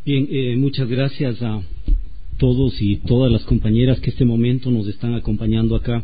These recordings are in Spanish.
Bien, muchas gracias a todos y todas las compañeras que este momento nos están acompañando acá.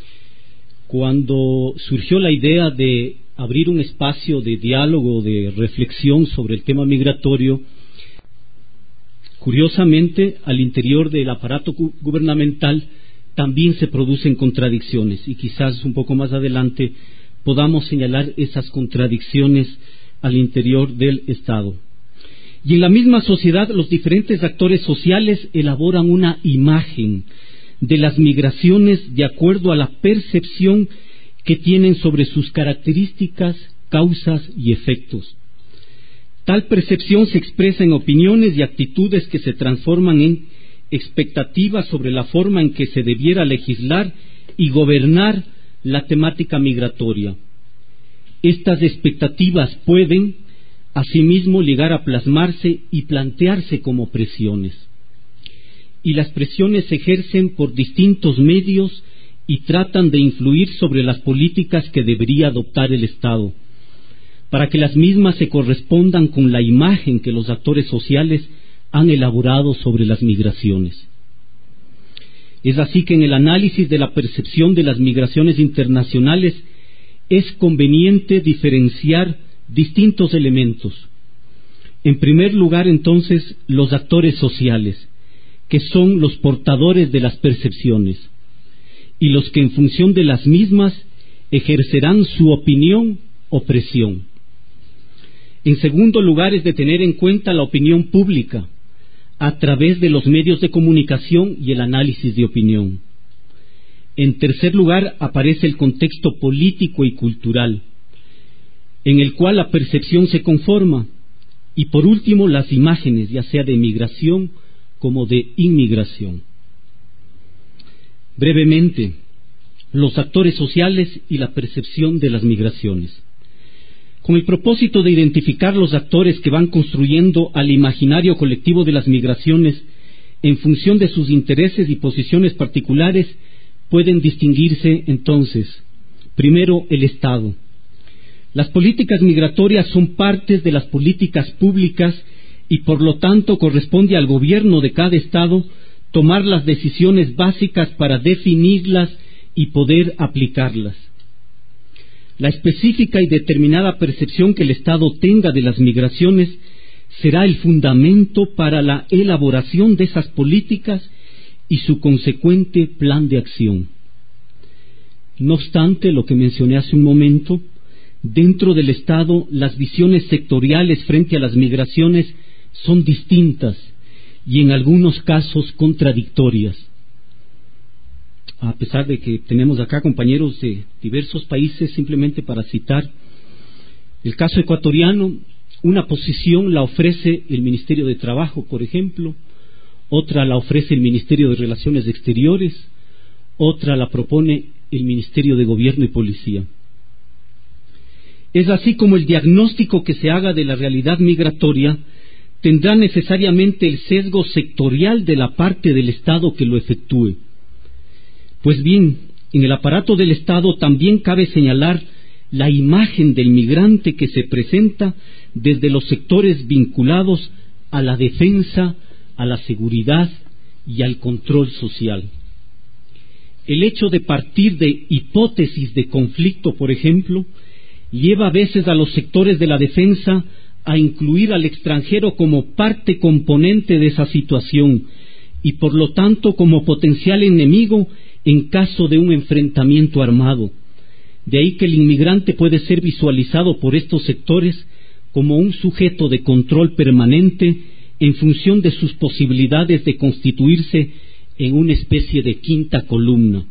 Cuando surgió la idea de abrir un espacio de diálogo, de reflexión sobre el tema migratorio, curiosamente, al interior del aparato gubernamental también se producen contradicciones y quizás un poco más adelante podamos señalar esas contradicciones al interior del Estado. Y en la misma sociedad los diferentes actores sociales elaboran una imagen de las migraciones de acuerdo a la percepción que tienen sobre sus características, causas y efectos. Tal percepción se expresa en opiniones y actitudes que se transforman en expectativas sobre la forma en que se debiera legislar y gobernar la temática migratoria. Estas expectativas pueden, asimismo, llegar a plasmarse y plantearse como presiones. Y las presiones se ejercen por distintos medios y tratan de influir sobre las políticas que debería adoptar el Estado, para que las mismas se correspondan con la imagen que los actores sociales han elaborado sobre las migraciones. Es así que en el análisis de la percepción de las migraciones internacionales es conveniente diferenciar distintos elementos. En primer lugar, entonces, los actores sociales, que son los portadores de las percepciones y los que en función de las mismas ejercerán su opinión o presión. En segundo lugar, es de tener en cuenta la opinión pública a través de los medios de comunicación y el análisis de opinión. En tercer lugar, aparece el contexto político y cultural, en el cual la percepción se conforma, y por último las imágenes, ya sea de migración como de inmigración. Brevemente, los actores sociales y la percepción de las migraciones. Con el propósito de identificar los actores que van construyendo al imaginario colectivo de las migraciones en función de sus intereses y posiciones particulares, pueden distinguirse entonces, primero, el Estado. Las políticas migratorias son partes de las políticas públicas y por lo tanto corresponde al gobierno de cada Estado tomar las decisiones básicas para definirlas y poder aplicarlas. La específica y determinada percepción que el Estado tenga de las migraciones será el fundamento para la elaboración de esas políticas y su consecuente plan de acción. No obstante, lo que mencioné hace un momento, dentro del Estado las visiones sectoriales frente a las migraciones son distintas y en algunos casos contradictorias. A pesar de que tenemos acá compañeros de diversos países, simplemente para citar el caso ecuatoriano, una posición la ofrece el Ministerio de Trabajo, por ejemplo, otra la ofrece el Ministerio de Relaciones Exteriores, otra la propone el Ministerio de Gobierno y Policía. Es así como el diagnóstico que se haga de la realidad migratoria tendrá necesariamente el sesgo sectorial de la parte del Estado que lo efectúe. Pues bien, en el aparato del Estado también cabe señalar la imagen del migrante que se presenta desde los sectores vinculados a la defensa, a la seguridad y al control social. El hecho de partir de hipótesis de conflicto, por ejemplo, lleva a veces a los sectores de la defensa a incluir al extranjero como parte componente de esa situación y por lo tanto como potencial enemigo en caso de un enfrentamiento armado. De ahí que el inmigrante puede ser visualizado por estos sectores como un sujeto de control permanente en función de sus posibilidades de constituirse en una especie de quinta columna.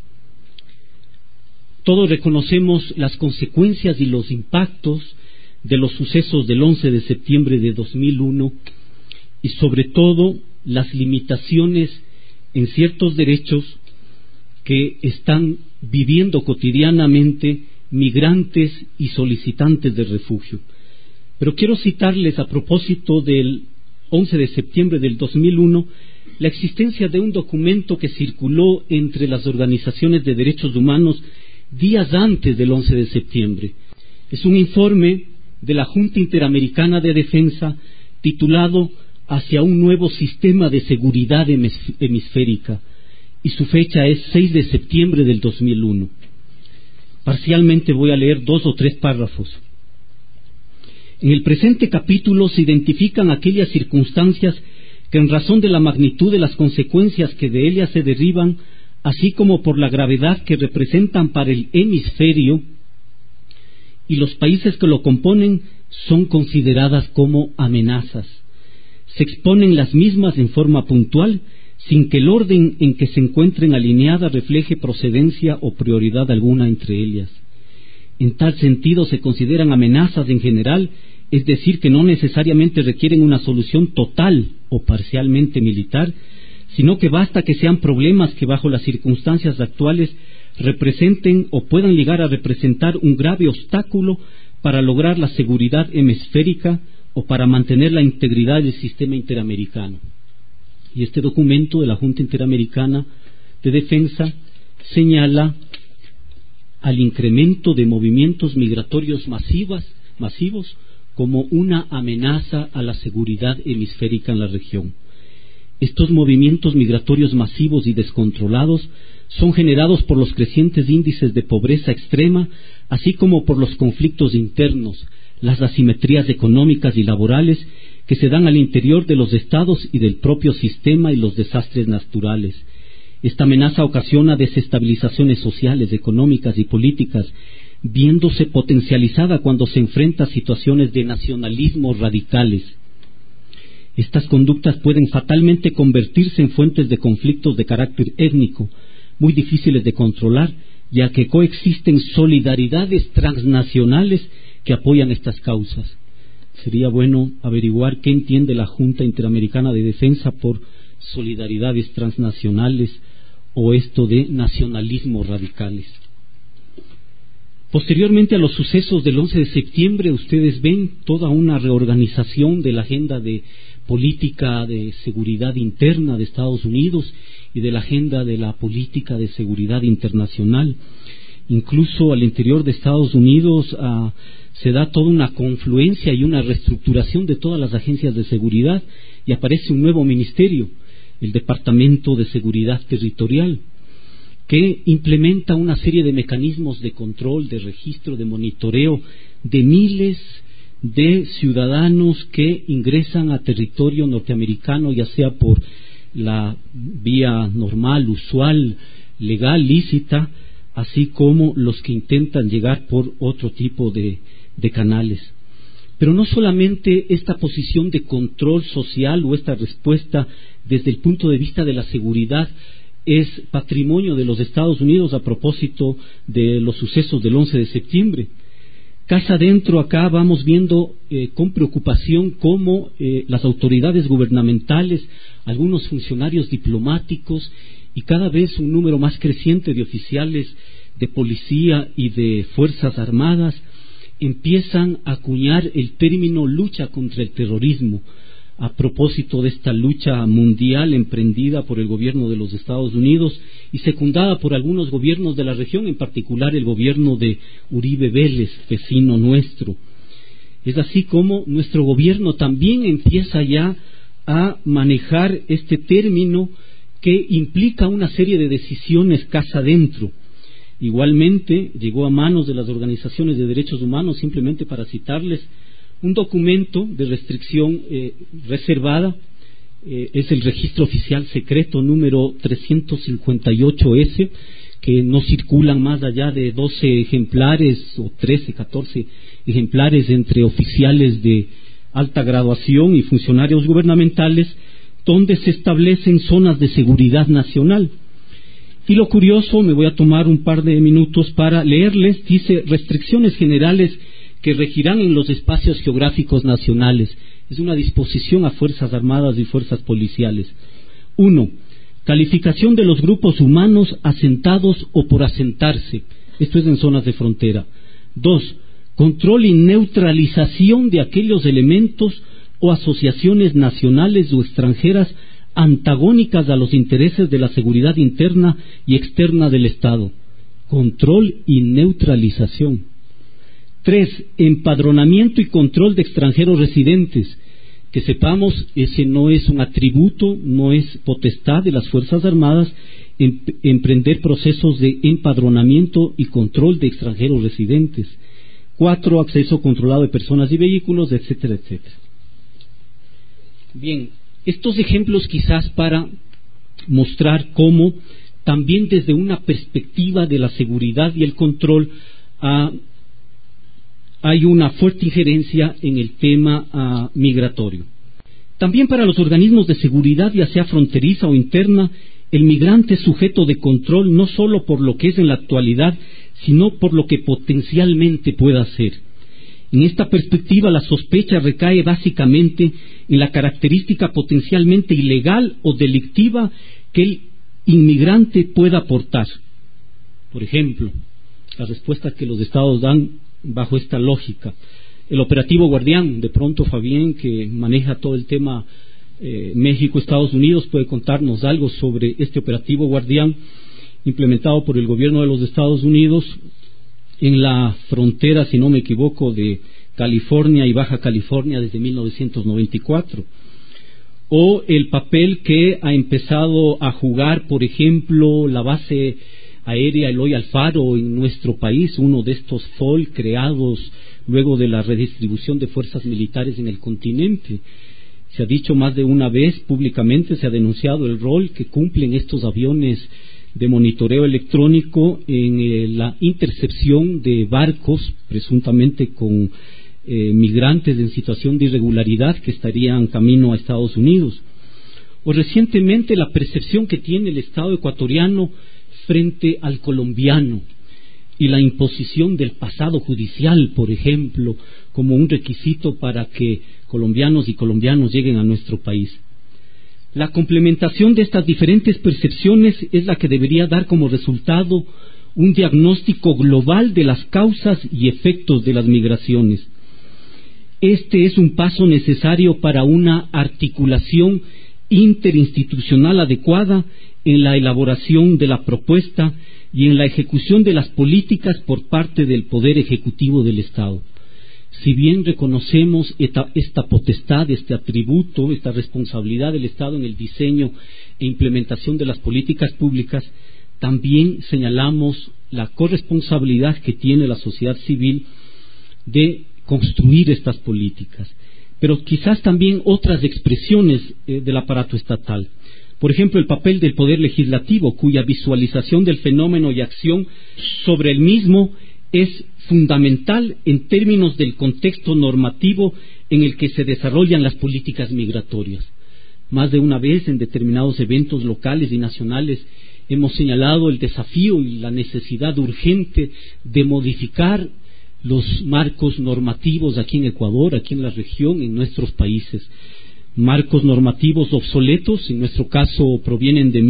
Todos reconocemos las consecuencias y los impactos de los sucesos del 11 de septiembre de 2001 y sobre todo las limitaciones en ciertos derechos que están viviendo cotidianamente migrantes y solicitantes de refugio. Pero quiero citarles a propósito del 11 de septiembre del 2001 la existencia de un documento que circuló entre las organizaciones de derechos humanos días antes del 11 de septiembre. Es un informe de la Junta Interamericana de Defensa titulado hacia un nuevo sistema de seguridad hemisférica, y su fecha es 6 de septiembre del 2001. Parcialmente voy a leer 2 o 3 párrafos. En el presente capítulo se identifican aquellas circunstancias que, en razón de la magnitud de las consecuencias que de ellas se derivan, así como por la gravedad que representan para el hemisferio y los países que lo componen, son consideradas como amenazas. Se exponen las mismas en forma puntual, sin que el orden en que se encuentren alineadas refleje procedencia o prioridad alguna entre ellas. En tal sentido se consideran amenazas en general, es decir, que no necesariamente requieren una solución total o parcialmente militar, sino que basta que sean problemas que bajo las circunstancias actuales representen o puedan llegar a representar un grave obstáculo para lograr la seguridad hemisférica o para mantener la integridad del sistema interamericano. Y este documento de la Junta Interamericana de Defensa señala al incremento de movimientos migratorios masivos como una amenaza a la seguridad hemisférica en la región. Estos movimientos migratorios masivos y descontrolados son generados por los crecientes índices de pobreza extrema, así como por los conflictos internos, las asimetrías económicas y laborales que se dan al interior de los estados y del propio sistema, y los desastres naturales. Esta amenaza ocasiona desestabilizaciones sociales, económicas y políticas, viéndose potencializada cuando se enfrenta a situaciones de nacionalismos radicales. Estas conductas pueden fatalmente convertirse en fuentes de conflictos de carácter étnico, muy difíciles de controlar, ya que coexisten solidaridades transnacionales que apoyan estas causas. Sería bueno averiguar qué entiende la Junta Interamericana de Defensa por solidaridades transnacionales o esto de nacionalismos radicales. Posteriormente a los sucesos del 11 de septiembre, ustedes ven toda una reorganización de la agenda de política de seguridad interna de Estados Unidos y de la agenda de la política de seguridad internacional. Incluso al interior de Estados Unidos se da toda una confluencia y una reestructuración de todas las agencias de seguridad, y aparece un nuevo ministerio, el Departamento de Seguridad Territorial, que implementa una serie de mecanismos de control, de registro, de monitoreo de miles de ciudadanos que ingresan a territorio norteamericano, ya sea por la vía normal, usual, legal, lícita, así como los que intentan llegar por otro tipo de canales. Pero no solamente esta posición de control social o esta respuesta desde el punto de vista de la seguridad es patrimonio de los Estados Unidos a propósito de los sucesos del 11 de septiembre. Casa adentro, acá vamos viendo con preocupación cómo las autoridades gubernamentales, algunos funcionarios diplomáticos y cada vez un número más creciente de oficiales de policía y de fuerzas armadas empiezan a acuñar el término lucha contra el terrorismo, a propósito de esta lucha mundial emprendida por el gobierno de los Estados Unidos y secundada por algunos gobiernos de la región, en particular el gobierno de Uribe Vélez, vecino nuestro. Es así como nuestro gobierno también empieza ya a manejar este término que implica una serie de decisiones casa adentro. Igualmente llegó a manos de las organizaciones de derechos humanos, simplemente para citarles, un documento de restricción reservada, es el registro oficial secreto número 358S, que no circulan más allá de 12 ejemplares o 13, 14 ejemplares entre oficiales de alta graduación y funcionarios gubernamentales, donde se establecen zonas de seguridad nacional. Y lo curioso, me voy a tomar un par de minutos para leerles, dice: restricciones generales que regirán en los espacios geográficos nacionales. Es una disposición a Fuerzas Armadas y Fuerzas Policiales. 1. Calificación de los grupos humanos asentados o por asentarse. Esto es en zonas de frontera. 2. Control y neutralización de aquellos elementos o asociaciones nacionales o extranjeras antagónicas a los intereses de la seguridad interna y externa del Estado. Control y neutralización. 3. Empadronamiento y control de extranjeros residentes, Que sepamos, ese no es un atributo, no es potestad de las Fuerzas Armadas emprender procesos de empadronamiento y control de extranjeros residentes. 4, acceso controlado de personas y vehículos, etcétera, etcétera. Bien, estos ejemplos quizás para mostrar cómo también desde una perspectiva de la seguridad y el control hay una fuerte injerencia en el tema migratorio. También para los organismos de seguridad, ya sea fronteriza o interna, el migrante es sujeto de control no solo por lo que es en la actualidad, sino por lo que potencialmente pueda ser. En esta perspectiva, la sospecha recae básicamente en la característica potencialmente ilegal o delictiva que el inmigrante pueda aportar. Por ejemplo, la respuesta que los estados dan bajo esta lógica. El operativo Guardián, de pronto Fabián, que maneja todo el tema México-Estados Unidos, puede contarnos algo sobre este operativo Guardián implementado por el gobierno de los Estados Unidos en la frontera, si no me equivoco, de California y Baja California desde 1994. O el papel que ha empezado a jugar, por ejemplo, la base aérea Eloy Alfaro en nuestro país, uno de estos FOL creados luego de la redistribución de fuerzas militares en el continente. Se ha dicho más de una vez públicamente, se ha denunciado el rol que cumplen estos aviones de monitoreo electrónico en la intercepción de barcos, presuntamente con migrantes en situación de irregularidad que estarían camino a Estados Unidos. O recientemente la percepción que tiene el Estado ecuatoriano frente al colombiano y la imposición del pasado judicial, por ejemplo, como un requisito para que colombianos y colombianos lleguen a nuestro país. La complementación de estas diferentes percepciones es la que debería dar como resultado un diagnóstico global de las causas y efectos de las migraciones. Este es un paso necesario para una articulación interinstitucional adecuada en la elaboración de la propuesta y en la ejecución de las políticas por parte del Poder Ejecutivo del Estado. Si bien reconocemos esta potestad, este atributo, esta responsabilidad del Estado en el diseño e implementación de las políticas públicas, también señalamos la corresponsabilidad que tiene la sociedad civil de construir estas políticas. Pero quizás también otras expresiones del aparato estatal. Por ejemplo, el papel del Poder Legislativo, cuya visualización del fenómeno y acción sobre el mismo es fundamental en términos del contexto normativo en el que se desarrollan las políticas migratorias. Más de una vez en determinados eventos locales y nacionales hemos señalado el desafío y la necesidad urgente de modificar los marcos normativos aquí en Ecuador, aquí en la región, en nuestros países. Marcos normativos obsoletos, en nuestro caso provienen de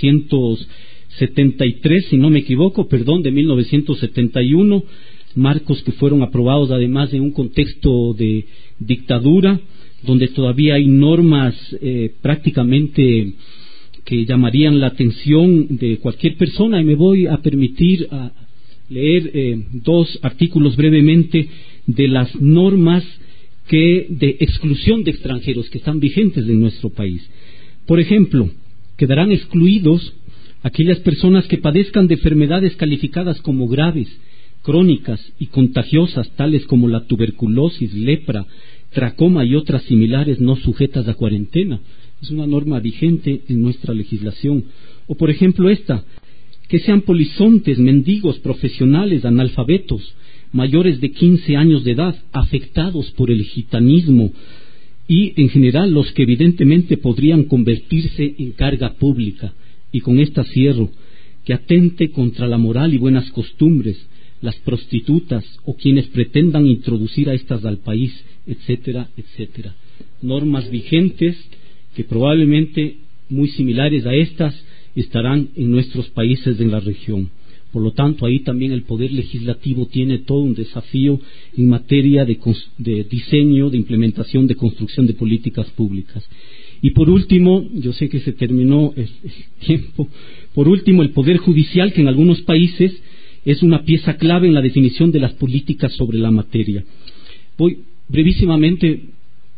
1973, si no me equivoco, de 1971, marcos que fueron aprobados además en un contexto de dictadura, donde todavía hay normas prácticamente que llamarían la atención de cualquier persona, y me voy a permitir leer 2 artículos brevemente de las normas de exclusión de extranjeros que están vigentes en nuestro país. Por ejemplo, quedarán excluidos aquellas personas que padezcan de enfermedades calificadas como graves, crónicas y contagiosas, tales como la tuberculosis, lepra, tracoma y otras similares no sujetas a cuarentena. Es una norma vigente en nuestra legislación. O por ejemplo que sean polizontes, mendigos, profesionales, analfabetos, mayores de 15 años de edad, afectados por el gitanismo y en general los que evidentemente podrían convertirse en carga pública. Y con esta cierro, que atente contra la moral y buenas costumbres, las prostitutas o quienes pretendan introducir a estas al país, etcétera, etcétera. Normas vigentes que probablemente muy similares a estas estarán en nuestros países en la región. Por lo tanto, ahí también el Poder Legislativo tiene todo un desafío en materia de diseño, de implementación, de construcción de políticas públicas. Y por último, yo sé que se terminó el tiempo, por último, el Poder Judicial, que en algunos países es una pieza clave en la definición de las políticas sobre la materia. Voy brevísimamente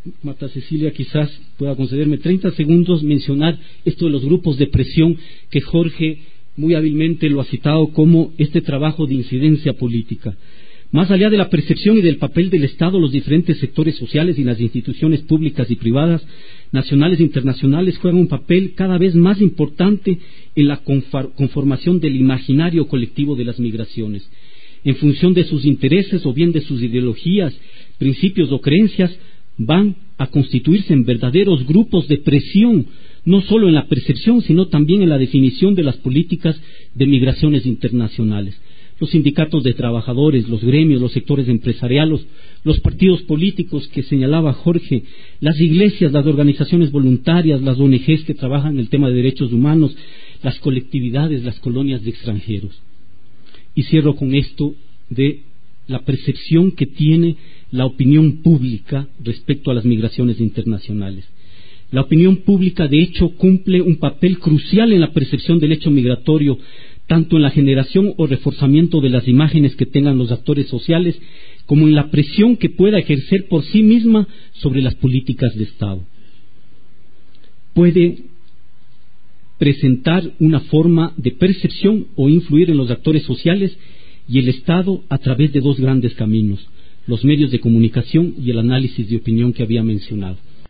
Marta Cecilia quizás pueda concederme 30 segundos mencionar esto de los grupos de presión, que Jorge muy hábilmente lo ha citado como este trabajo de incidencia política. Más allá de la percepción y del papel del Estado, los diferentes sectores sociales y las instituciones públicas y privadas, nacionales e internacionales, juegan un papel cada vez más importante en la conformación del imaginario colectivo de las migraciones. En función de sus intereses o bien de sus ideologías, principios o creencias, van a constituirse en verdaderos grupos de presión, no solo en la percepción, sino también en la definición de las políticas de migraciones internacionales. Los sindicatos de trabajadores, los gremios, los sectores empresariales, los partidos políticos que señalaba Jorge, las iglesias, las organizaciones voluntarias, las ONGs que trabajan en el tema de derechos humanos, las colectividades, las colonias de extranjeros. Y cierro con esto de la percepción que tiene la opinión pública respecto a las migraciones internacionales. La opinión pública, de hecho, cumple un papel crucial en la percepción del hecho migratorio, tanto en la generación o reforzamiento de las imágenes que tengan los actores sociales, como en la presión que pueda ejercer por sí misma sobre las políticas de Estado. Puede presentar una forma de percepción o influir en los actores sociales y el Estado a través de dos grandes caminos: los medios de comunicación y el análisis de opinión que había mencionado.